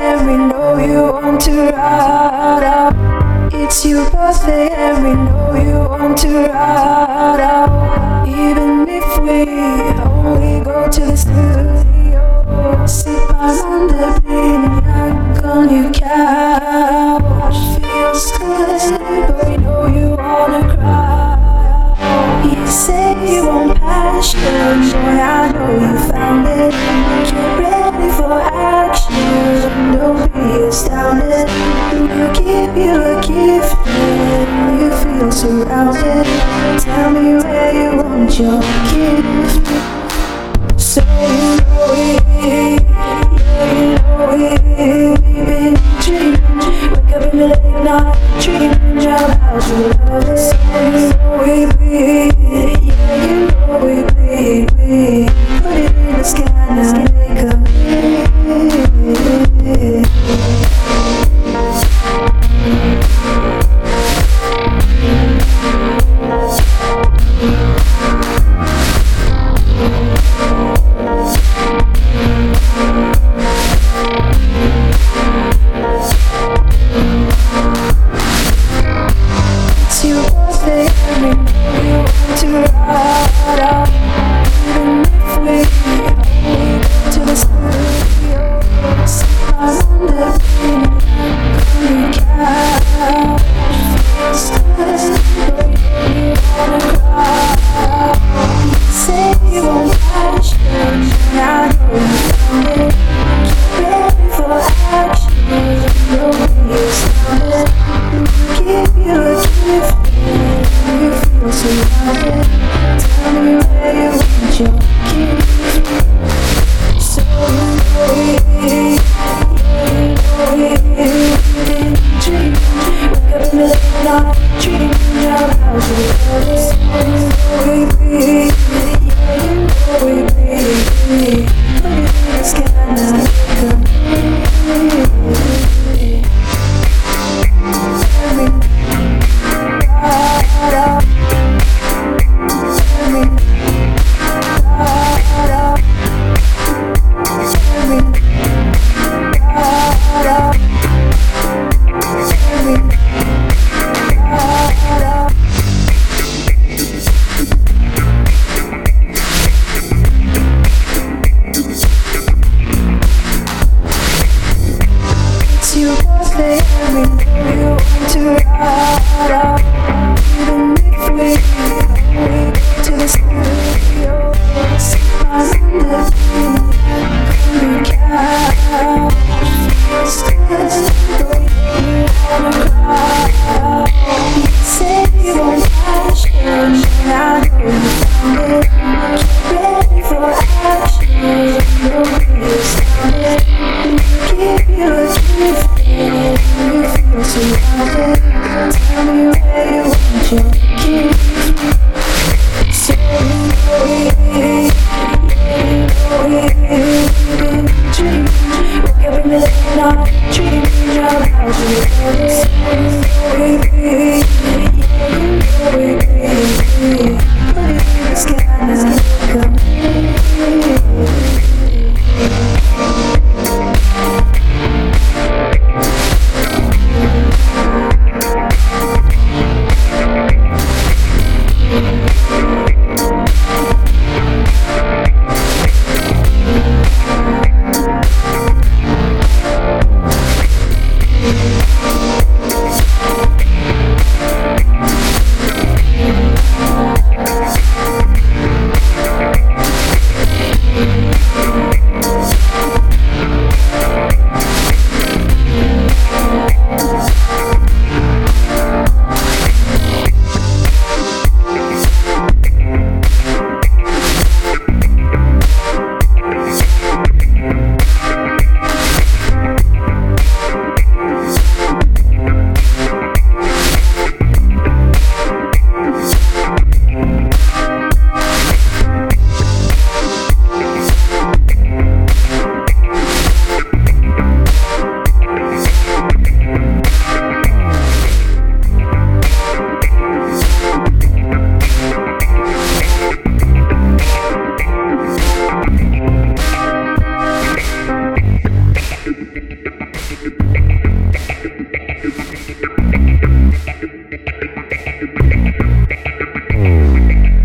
and we know you want to ride out. It's your birthday and we know you want to ride out. Even if we only go to the studio, sit on the bleeding yak on your couch. Feels good, but we know you wanna cry. You say you want passion, boy, I know you found it. Get ready for action, don't be astounded. We'll give you a gift when you feel surrounded. Tell me where you want your gift. So you know it, yeah you know it. We've been dreaming, wake up in the late night, dreaming about your love. So you know it, yeah you know it, we put it in the sky now, make a wish. It's your birthday and we know you want to ride out. Even if we only go to the studio, sit on the bleeding yak on your couch. Feels good, but you wanna cry. You say you want passion, and I know you found it. Get ready for action, don't be astounded. We'll give you a gift when you feel surrounded. Tell me where you want your gift. So you know it, yeah you know it. We've been dreaming, wake up in the late night, dreaming about your love. So you know it, yeah you know it, baby. Put it in the sky now, make a wish. It's your birthday and we know you want to ride out. Even if we only go to the studio, sit on the bleeding yak on your couch. Feels good, but you wanna cry. You say you want passion, and I know you found it. Get ready for action, don't be astounded. We'll give you a gift when you feel surrounded. Tell me where you want your gift. So you know it, yeah you know it. We've been dreaming, wake up in the late night, dreaming about your